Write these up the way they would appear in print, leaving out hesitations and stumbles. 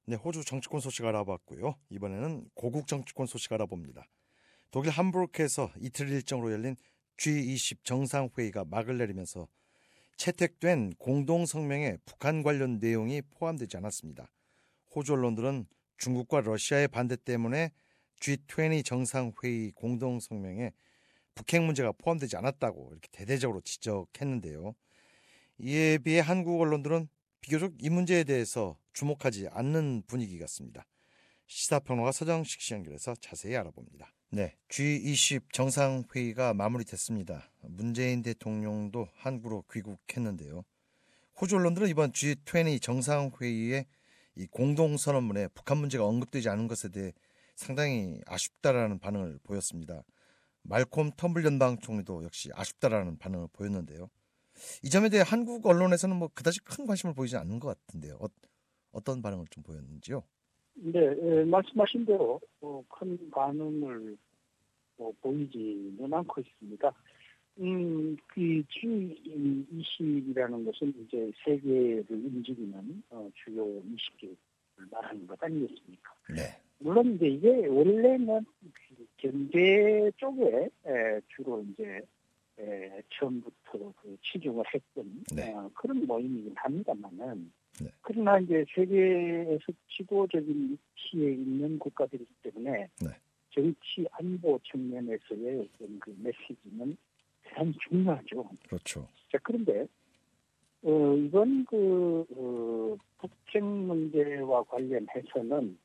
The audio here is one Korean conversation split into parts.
네, 호주 정치권 소식 알아봤고요. 이번에는 고국 정치권 소식 알아봅니다. 독일 함부르크에서 이틀 일정으로 열린 G20 정상회의가 막을 내리면서 채택된 공동성명에 북한 관련 내용이 포함되지 않았습니다. 호주 언론들은 중국과 러시아의 반대 때문에 G20 정상회의 공동성명에 북핵 문제가 포함되지 않았다고 이렇게 대대적으로 지적했는데요. 이에 비해 한국 언론들은 비교적 이 문제에 대해서 주목하지 않는 분위기 같습니다. 시사평론가 서정식 씨 연결해서 자세히 알아봅니다. 네, G20 정상회의가 마무리됐습니다. 문재인 대통령도 한국으로 귀국했는데요. 호주 언론들은 이번 G20 정상회의에 이 공동선언문에 북한 문제가 언급되지 않은 것에 대해 상당히 아쉽다라는 반응을 보였습니다. 말콤 텀블 연방 총리도 역시 아쉽다라는 반응을 보였는데요. 이 점에 대해 한국 언론에서는 뭐 그다지 큰 관심을 보이지 않는 것 같은데요. 어떤 반응을 좀 보였는지요? 네, 말씀하신 대로 큰 반응을 보이지는 않고 있습니다. 그 G20이라는 것은 이제 세계를 움직이는 주요 20개를 말하는 것 아니겠습니까? 네. 물론 이제 이게 원래는 그 경제 쪽에 주로 이제 처음부터 그 치중을 했던 네. 그런 모임이긴 합니다만은 네. 그러나 이제 세계에서 지도적인 위치에 있는 국가들이기 때문에 네. 정치 안보 측면에서의 어떤 그 메시지는 대단히 중요하죠. 그렇죠. 자, 그런데 이번 북핵 문제와 관련해서는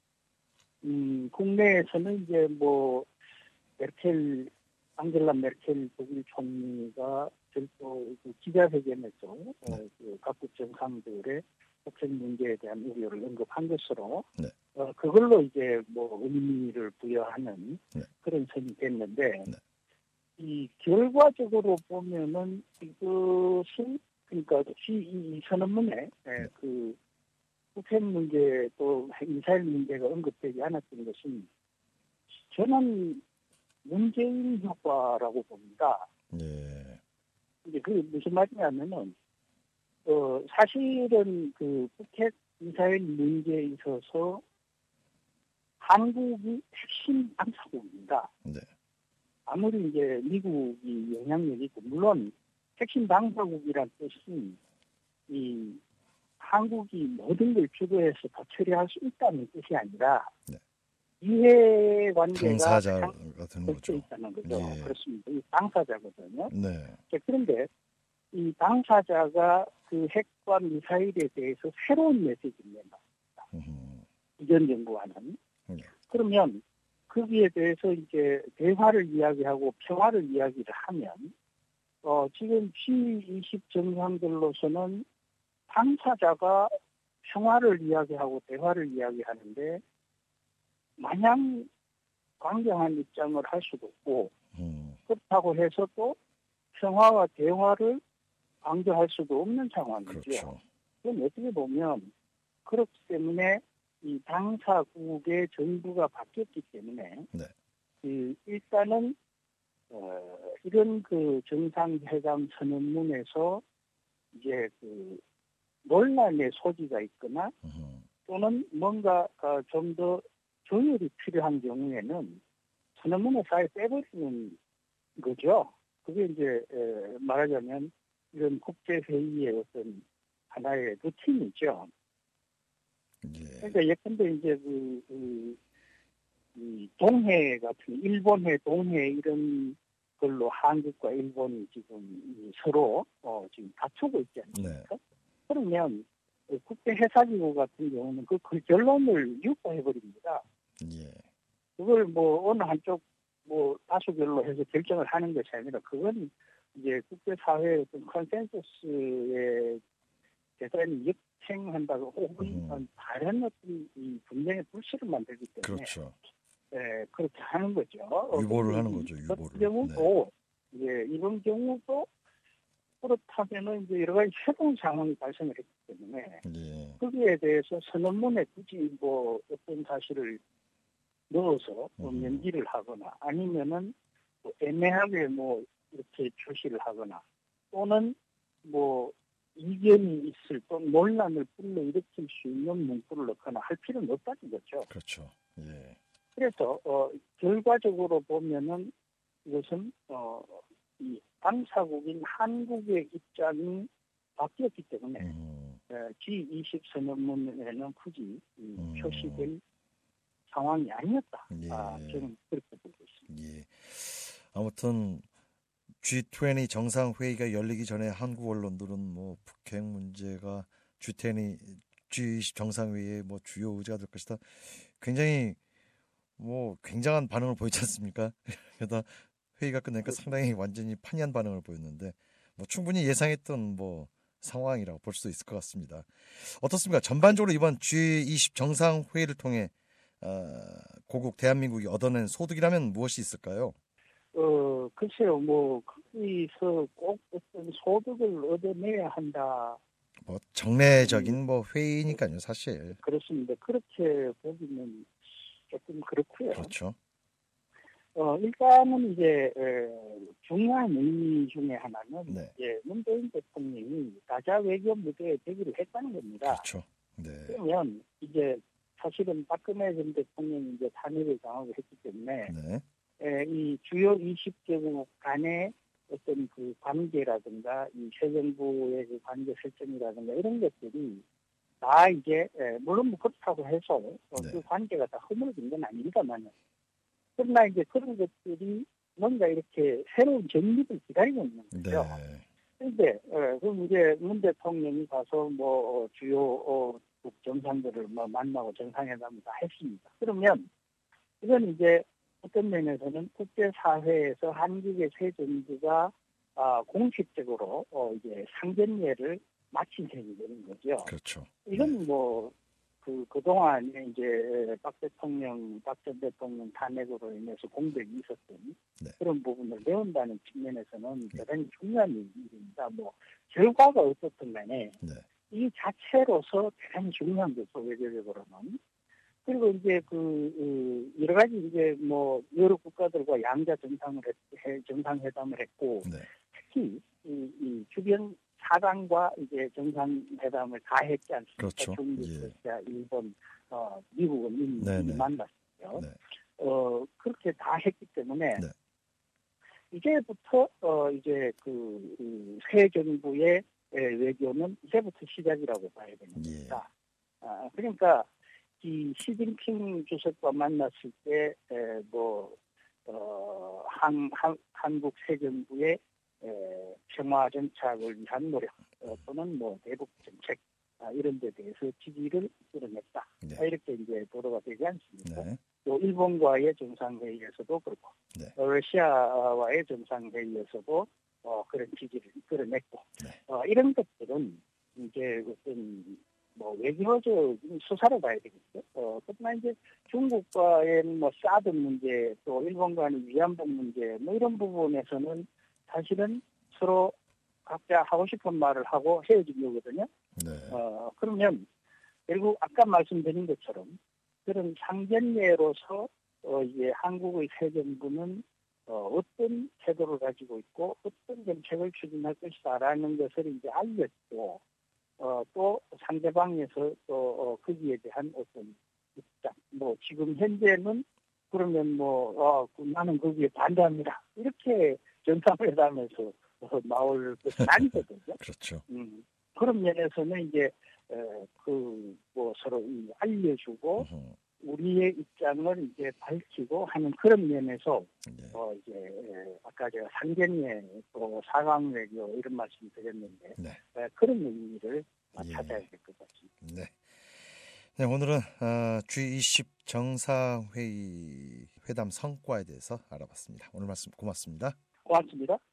국내에서는 이제 앙겔라 메르켈 독일 총리가 별도 기자회견에서 그 각국 정상들의 북핵 문제에 대한 우려를 언급한 것으로 네. 그걸로 이제 의미를 부여하는 네. 그런 선이 됐는데 네. 이 결과적으로 보면은 이것은 그러니까 이 선언문에 그 북핵 문제 또 미사일 문제가 언급되지 않았던 것은 저는 문재인 효과라고 봅니다. 네. 이제 그게 무슨 말이냐면은 사실은 그 북핵 미사일 문제에 있어서 한국이 핵심 당사국입니다. 네. 아무리 이제 미국이 영향력이 있고 물론 핵심 당사국이란 뜻은 이 한국이 모든 걸 주도해서 다 처리할 수 있다는 뜻이 아니라 네. 이해관계가 당사자가 되는 거죠. 있다는 거죠. 예. 그렇습니다. 이 당사자거든요. 네. 그런데 이 당사자가 그 핵과 미사일에 대해서 새로운 메시지를 낸다. 이전 정부와는. 네. 그러면 거기에 대해서 이제 대화를 이야기하고 평화를 이야기를 하면 지금 G20 정상들로서는 당사자가 평화를 이야기하고 대화를 이야기하는데 마냥 강경한 입장을 할 수도 없고 그렇다고 해서 또 평화와 대화를 강조할 수도 없는 상황이죠. 그렇죠. 그럼 어떻게 보면 그렇기 때문에 이 당사국의 정부가 바뀌었기 때문에 네. 일단은 이런 그 정상회담 선언문에서 이제 그 논란의 소지가 있거나 또는 뭔가 좀 더 조율이 필요한 경우에는 선언문을 아예 빼버리는 거죠. 그게 이제 말하자면 이런 국제회의의 어떤 하나의 루틴이죠. 예. 그러니까 예컨대 이제 이 동해 같은 일본해, 동해 이런 걸로 한국과 일본이 지금 서로 지금 다투고 있지 않습니까? 네. 그러면 국제해사기구 같은 경우는 그 결론을 유포해버립니다. 예. 그걸 어느 한쪽 다수결로 해서 결정을 하는 것이 아니라 그건 이제 국제사회의 어떤 컨센서스에 대단히 역행한다고 혹은 다른 어떤 이 분쟁의 불씨를 만들기 때문에 그렇죠. 그렇게 하는 거죠. 유보를 하는 거죠. 유보를. 이번 경우도 이번 경우도 그렇다면은 이제 여러 가지 새로운 상황이 발생을 했기 때문에 거기에 대해서 선언문에 굳이 어떤 사실을 넣어서 연기를 하거나 아니면은 애매하게 이렇게 표시를 하거나 또는 이견이 있을 또는 논란을 불러일으킬 수 있는 문구를 넣거나 할 필요는 없다는 거죠. 그렇죠. 예. 그래서 결과적으로 보면은 이것은 이 당사국인 한국의 입장이 바뀌었기 때문에 G20 선언문에는 굳이 표시될 상황이 아니었다. 예. 저는 그렇게 보고 있습니다. 예. 아무튼 G20 정상회의가 열리기 전에 한국 언론들은 뭐 북핵 문제가 G20 정상회의의 뭐 주요 의제가 될 것이다. 굉장히 뭐 굉장한 반응을 보이지 않습니까? 그러다 회의가 끝나니까 상당히 완전히 판이한 반응을 보였는데 뭐 충분히 예상했던 뭐 상황이라고 볼 수도 있을 것 같습니다. 어떻습니까? 전반적으로 이번 G20 정상회의를 통해 고국 대한민국이 얻어낸 소득이라면 무엇이 있을까요? 글쎄요, 뭐 거기서 꼭 어떤 소득을 얻어내야 한다. 뭐 정례적인 뭐 회의니까요, 사실. 그렇습니다. 그렇게 보기는 조금 그렇고요. 그렇죠. 일단은 이제 중요한 의미 중에 하나는 네. 이제 문재인 대통령이 다자 외교 무대에 되기를 했다는 겁니다. 그렇죠. 네. 그러면 이제 사실은 박근혜 전 대통령이 이제 탄핵을 당하고 했기 때문에 네. 이 주요 20개국 간의 어떤 그 관계라든가 이 새 정부의 그 관계 설정이라든가 이런 것들이 다 이제 물론 뭐 그렇다고 해서 네. 그 관계가 다 허물어진 건 아닙니다만은 그러나 이제 그런 것들이 뭔가 이렇게 새로운 정립을 기다리고 있는 거죠. 네. 그런데 그럼 이제 문 대통령이 가서 뭐 주요 국 정상들을 뭐 만나고 정상회담을 다 했습니다. 그러면 이건 이제 어떤 면에서는 국제사회에서 한국의 새 정부가 공식적으로 이제 상견례를 마친 셈이 되는 거죠. 그렇죠. 이건 뭐 그동안에 이제 박 전 대통령 탄핵으로 인해서 공백이 있었던 그런 부분을 배운다는 측면에서는 대단히 중요한 일입니다. 뭐 결과가 어떻든 간에 이 자체로서 대단히 중요한 거죠, 외교적으로는. 그리고 이제 여러 가지 이제 뭐 여러 국가들과 양자 정상회담을 했고 특히 이 주변 사강과 이제 정상회담을 다 했지 않습니까? 그렇죠. 중국, 러시아, 일본, 미국은 이미 만났어요. 그렇게 다 했기 때문에 이제부터 이제 새 정부의 외교는 이제부터 시작이라고 봐야 되는 겁니다. 그러니까 이 시진핑 주석과 만났을 때 한국 새 정부의 평화 정착을 위한 노력 또는 뭐 대북 정책 이런 데 대해서 지지를 이끌어냈다. 이렇게 이제 보도가 되지 않습니까? 또 일본과의 정상회의에서도 그렇고 러시아와의 정상회의에서도 그런 지지를 이끌어냈고 이런 것들은 이제 어떤 뭐 외교적인 수사로 봐야 되겠죠. 그러나 이제 중국과의 뭐 사드 문제 또 일본과의 위안부 문제 뭐 이런 부분에서는 사실은 서로 각자 하고 싶은 말을 하고 헤어진 거거든요. 그러면 결국 아까 말씀드린 것처럼 그런 상견례로서 이제 한국의 새 정부는 어떤 태도를 가지고 있고 어떤 정책을 추진할 것이다라는 것을 이제 알렸고 또 상대방에서 또 거기에 대한 어떤 입장 뭐 지금 현재는 그러면 뭐 나는 거기에 반대합니다 이렇게 정상회담에서 나올 것은 아니거든요. 그렇죠. 그런 면에서는 이제 뭐 서로 알려주고 우리의 입장을 이제 밝히고 하는 그런 면에서 이제 아까 제가 상견례 또 사강 외교 이런 말씀 드렸는데 그런 의미를 찾아야 될 것 같습니다. 네, 오늘은 G20 정상회의 회담 성과에 대해서 알아봤습니다. 오늘 말씀 고맙습니다. 고맙습니다.